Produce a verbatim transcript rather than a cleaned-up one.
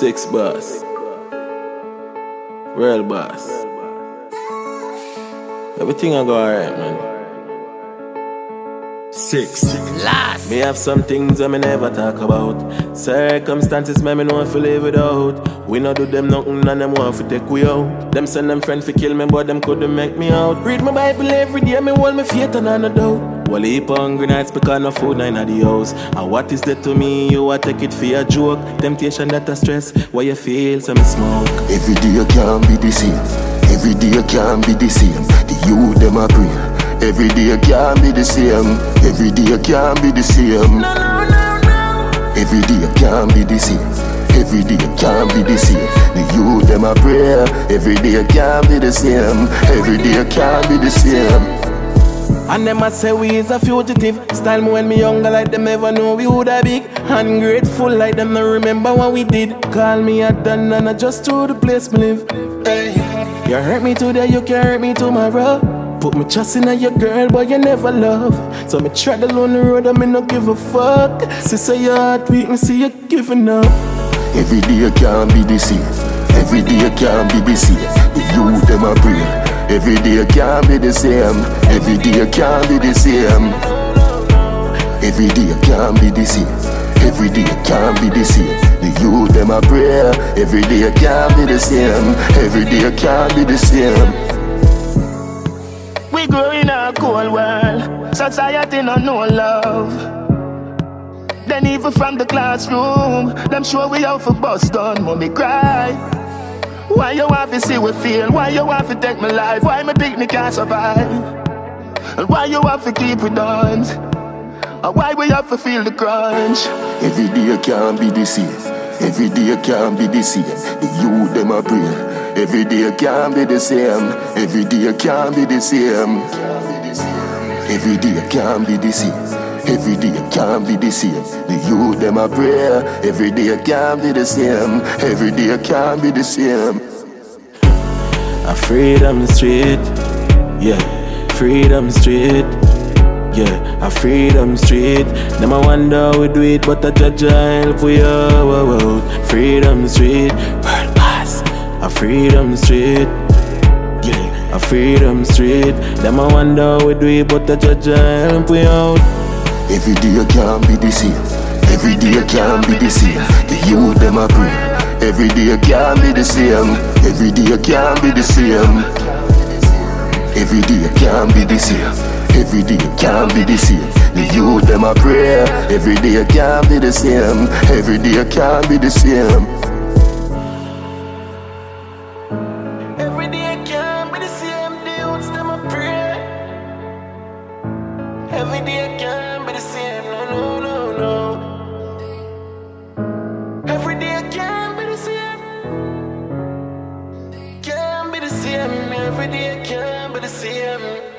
Six boss, real boss. Everything I go alright, man. Six. Last. Me have some things I me never talk about. Circumstances me me know if live without. We not do them nothing and them want to take we out. Them send them friends to kill me but them couldn't make me out. Read my Bible every day, me hold my faith and I no doubt. Well, heap hungry nights because no food in the house. And what is that to me? You a take it for a joke. Temptation that a stress. Why you feel some smoke? Every day you can't be the same. Every day you can't be the same. The youth them a pray. Every day you can't be the same. Every day you can't be the same. No, no, no, no. Every day you can't be the same. Every day you can't be the same. The youth them a pray. Every day you can't be the same. Every day you can't be the same. And them a say we is a fugitive. Style me when me younger like them never know we woulda big. Ungrateful like them no remember what we did. Call me a done and I just to the place me live. Hey. You hurt me today, you can hurt me tomorrow. Put me trust in your girl, but you never love. So me tread along the road and me no give a fuck. Sister, your heart weak, me see you giving up. Every day you can't be the same. Every day you can't be the same. The youth them a pray. Every day you can't be the same. Every day you can't be the same. Every day you can't be the same. Every day you can't be the same. The youth them a pray. Every day you can't be the same. Every day you can't be the same. We grow in a cold world. Society no know love. Then even from the classroom, them show we out for bust down, mommy cry. Why you want to see we feel? Why you want to take my life? Why my picnic can't survive? And why you want to keep it on? And why we have to feel the crunch? Every day you can't be the same. Every day you can't be the same. The youth them a pray. Every day you can't be the same. Every day you can't be the same. Every day you can't be the same. Every day you can't be the same. The youth them a pray. Every day you can't be the same. Every day you can't be the same. A freedom street, yeah. Freedom street, yeah. A freedom street. Them a wonder how we do it, but a judge a help we out. Freedom street, world class. A freedom street, yeah. A freedom street. Them a wonder how we do it, but a judge a help we out. Every day you can't be the same. Every day you can't be the same. The youth them a pray. Every day you can't be the same. Every day you can't be the same. Every day you can't be the same. Every day you can't be the same. The youth them a pray. Every day you can't be the same. Every day you can't be the same. Every day you can't be the same. The youths them a pray. Every day you can't be the same. No, no, no, no. Every day you can't be the same. Can't be the same. Every day you can't be the same.